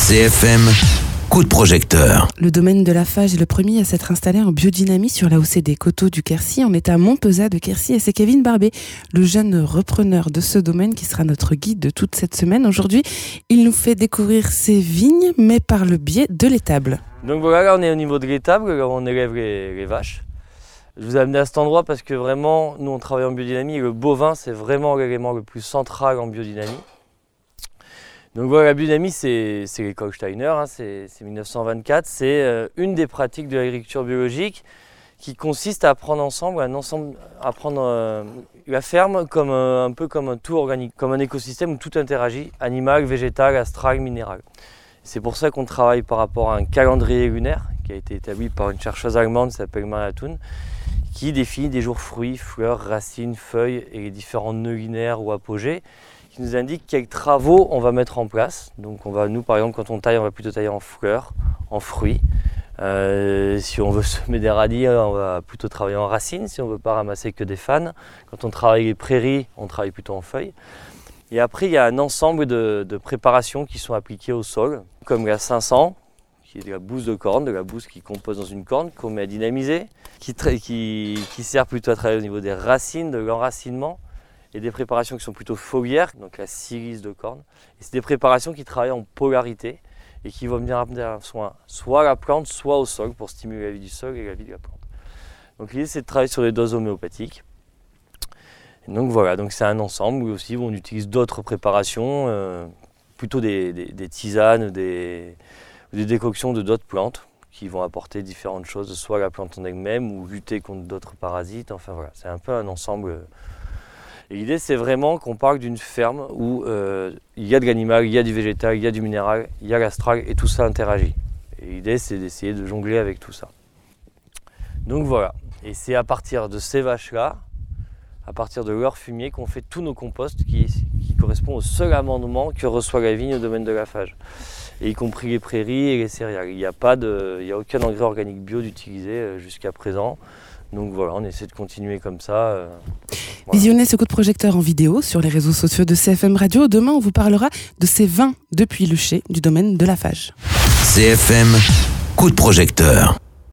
CFM, coup de projecteur. Le domaine de la Fage est le premier à s'être installé en biodynamie sur la haussée des coteaux du Quercy. On est à Montpezat de Quercy et c'est Kevin Barbet, le jeune repreneur de ce domaine qui sera notre guide de toute cette semaine. Aujourd'hui, il nous fait découvrir ses vignes, mais par le biais de l'étable. Donc voilà, là on est au niveau de l'étable, là on élève les vaches. Je vous ai amené à cet endroit parce que vraiment, nous on travaille en biodynamie et le bovin c'est vraiment l'élément le plus central en biodynamie. Donc voilà, la biodynamie c'est l'école Steiner, c'est 1924, c'est une des pratiques de l'agriculture biologique qui consiste à prendre à prendre la ferme comme un peu comme un tout organique, comme un écosystème où tout interagit, animal, végétal, astral, minéral. C'est pour ça qu'on travaille par rapport à un calendrier lunaire qui a été établi par une chercheuse allemande qui s'appelle Maria Thun, qui définit des jours fruits, fleurs, racines, feuilles et les différents nœuds linéaires ou apogées, qui nous indique quels travaux on va mettre en place. Donc nous par exemple quand on taille, on va plutôt tailler en fleurs, en fruits. Si on veut semer des radis, on va plutôt travailler en racines, si on ne veut pas ramasser que des fans. Quand on travaille les prairies, on travaille plutôt en feuilles. Et après il y a un ensemble de préparations qui sont appliquées au sol, comme la 500, qui est de la bouse de corne, de la bouse qui compose dans une corne, qu'on met à dynamiser, qui sert plutôt à travailler au niveau des racines, de l'enracinement, et des préparations qui sont plutôt foliaires, donc la silice de corne. Et c'est des préparations qui travaillent en polarité et qui vont venir amener un soin soit à la plante, soit au sol pour stimuler la vie du sol et la vie de la plante. Donc l'idée c'est de travailler sur des doses homéopathiques. Et donc voilà, donc c'est un ensemble où aussi on utilise d'autres préparations, plutôt des tisanes ou des décoctions de d'autres plantes qui vont apporter différentes choses, soit la plante en elle-même ou lutter contre d'autres parasites. Enfin voilà, c'est un peu un ensemble. Et l'idée c'est vraiment qu'on parle d'une ferme où il y a de l'animal, il y a du végétal, il y a du minéral, il y a l'astral et tout ça interagit. Et l'idée c'est d'essayer de jongler avec tout ça. Donc voilà, et c'est à partir de ces vaches-là, à partir de leur fumier qu'on fait tous nos composts qui correspondent au seul amendement que reçoit la vigne au domaine de la Fage. Et y compris les prairies et les céréales. Il n'y a aucun engrais organique bio d'utiliser jusqu'à présent. Donc voilà, on essaie de continuer comme ça. Voilà. Visionnez ce coup de projecteur en vidéo sur les réseaux sociaux de CFM Radio. Demain, on vous parlera de ces vins depuis le chai du domaine de la Fage. CFM, coup de projecteur.